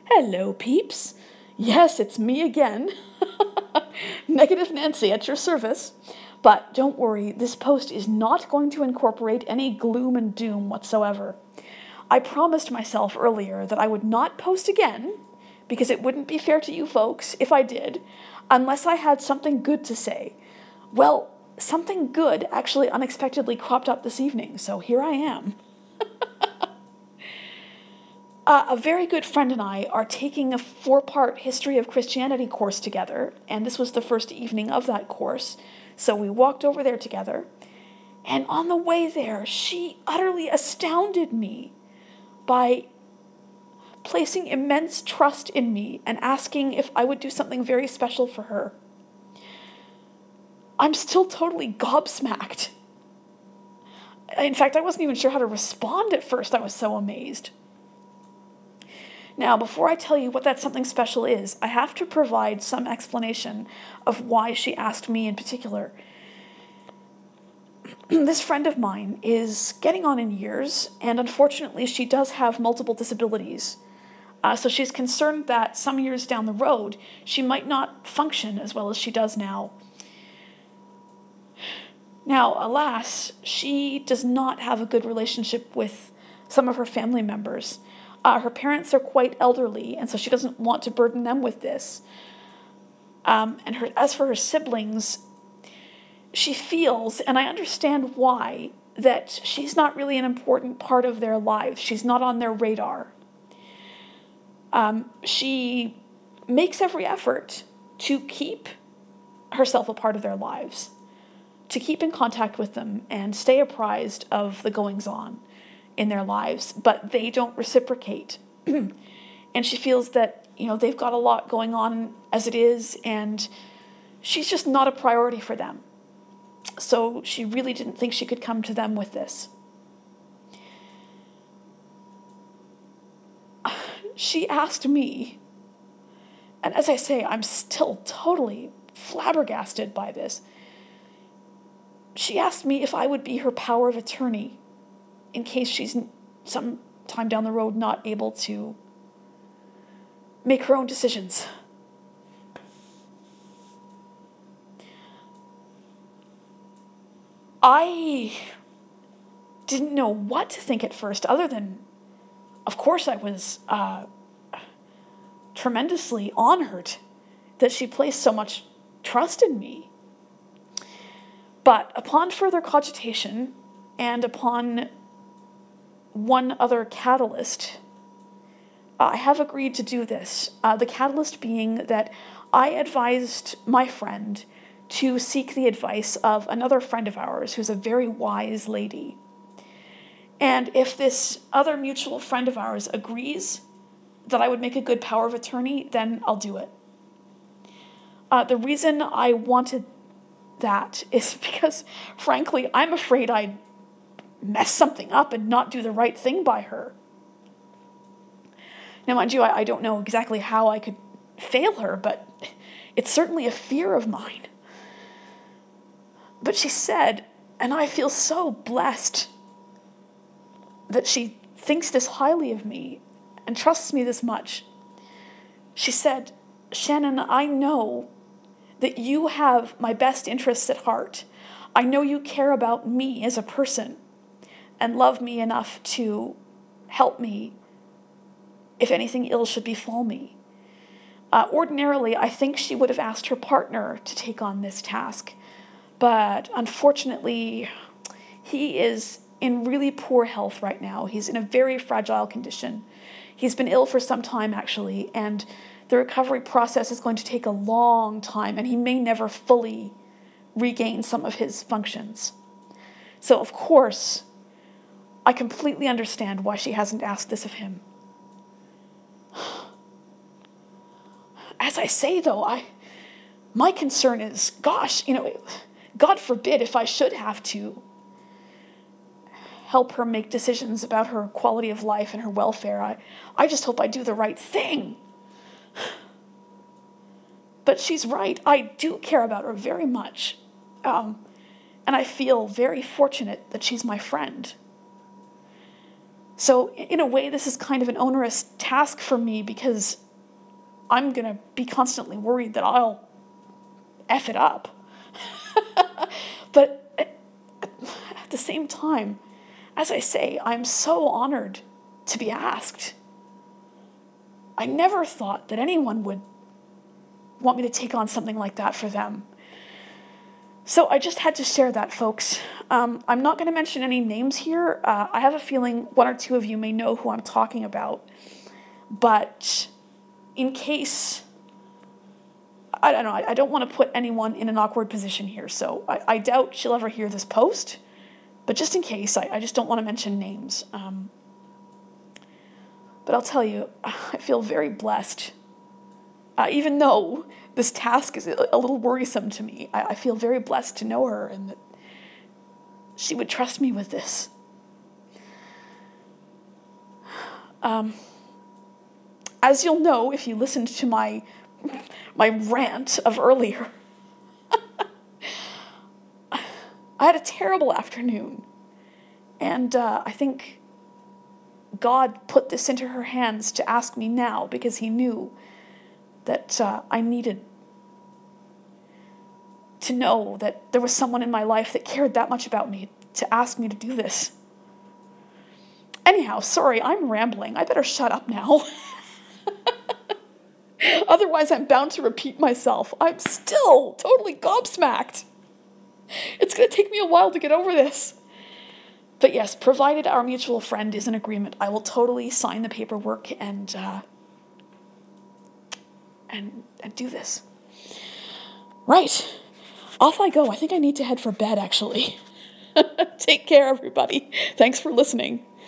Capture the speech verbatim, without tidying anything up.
Hello, peeps. Yes, it's me again. Negative Nancy at your service. But don't worry, this post is not going to incorporate any gloom and doom whatsoever. I promised myself earlier that I would not post again, because it wouldn't be fair to you folks if I did, unless I had something good to say. Well, something good actually unexpectedly cropped up this evening, so here I am. Uh, a very good friend and I are taking a four-part History of Christianity course together, and this was the first evening of that course, so we walked over there together, and on the way there, she utterly astounded me by placing immense trust in me and asking if I would do something very special for her. I'm still totally gobsmacked. In fact, I wasn't even sure how to respond at first. I was so amazed. Now, before I tell you what that something special is, I have to provide some explanation of why she asked me in particular. This friend of mine is getting on in years, and unfortunately she does have multiple disabilities. Uh, so she's concerned that some years down the road, she might not function as well as she does now. Now, alas, she does not have a good relationship with some of her family members. Uh, her parents are quite elderly, and so she doesn't want to burden them with this. Um, and her, as for her siblings, she feels, and I understand why, that she's not really an important part of their lives. She's not on their radar. Um, she makes every effort to keep herself a part of their lives, to keep in contact with them and stay apprised of the goings-on in their lives, but they don't reciprocate. And she feels that, you know, they've got a lot going on as it is, and she's just not a priority for them. So she really didn't think she could come to them with this. She asked me, and as I say, I'm still totally flabbergasted by this. She asked me if I would be her power of attorney in case she's some time down the road not able to make her own decisions. I didn't know what to think at first, other than, of course, I was uh, tremendously honored that she placed so much trust in me. But upon further cogitation, and upon one other catalyst, I have agreed to do this. Uh, the catalyst being that I advised my friend to seek the advice of another friend of ours who's a very wise lady. And if this other mutual friend of ours agrees that I would make a good power of attorney, then I'll do it. Uh, the reason I wanted that is because, frankly, I'm afraid I'd mess something up and not do the right thing by her. Now, mind you, I, I don't know exactly how I could fail her, but it's certainly a fear of mine. But she said, and I feel so blessed that she thinks this highly of me and trusts me this much. She said, "Shannon, I know that you have my best interests at heart. I know you care about me as a person and love me enough to help me if anything ill should befall me." Uh, ordinarily, I think she would have asked her partner to take on this task, but unfortunately, he is in really poor health right now. He's in a very fragile condition. He's been ill for some time, actually, and the recovery process is going to take a long time, and he may never fully regain some of his functions. So, of course, I completely understand why she hasn't asked this of him. As I say, though, I, my concern is, gosh, you know, God forbid if I should have to help her make decisions about her quality of life and her welfare. I, I just hope I do the right thing. But she's right. I do care about her very much. Um, and I feel very fortunate that she's my friend. So in a way, this is kind of an onerous task for me because I'm going to be constantly worried that I'll F it up. But at the same time, as I say, I'm so honored to be asked. I never thought that anyone would want me to take on something like that for them. So I just had to share that, folks. Um, I'm not going to mention any names here. Uh, I have a feeling one or two of you may know who I'm talking about. But in case, I don't know, I, I don't want to put anyone in an awkward position here. So I, I doubt she'll ever hear this post. But just in case, I, I just don't want to mention names. Um, but I'll tell you, I feel very blessed. Uh, even though this task is a little worrisome to me, I, I feel very blessed to know her and that she would trust me with this. Um, as you'll know if you listened to my my rant of earlier, I had a terrible afternoon, and uh, I think God put this into her hands to ask me now because he knew that uh, I needed to know that there was someone in my life that cared that much about me to ask me to do this. Anyhow, sorry, I'm rambling. I better shut up now. Otherwise, I'm bound to repeat myself. I'm still totally gobsmacked. It's going to take me a while to get over this. But yes, provided our mutual friend is in agreement, I will totally sign the paperwork and uh, and and do this. Right. Off I go. I think I need to head for bed, actually. Take care, everybody. Thanks for listening.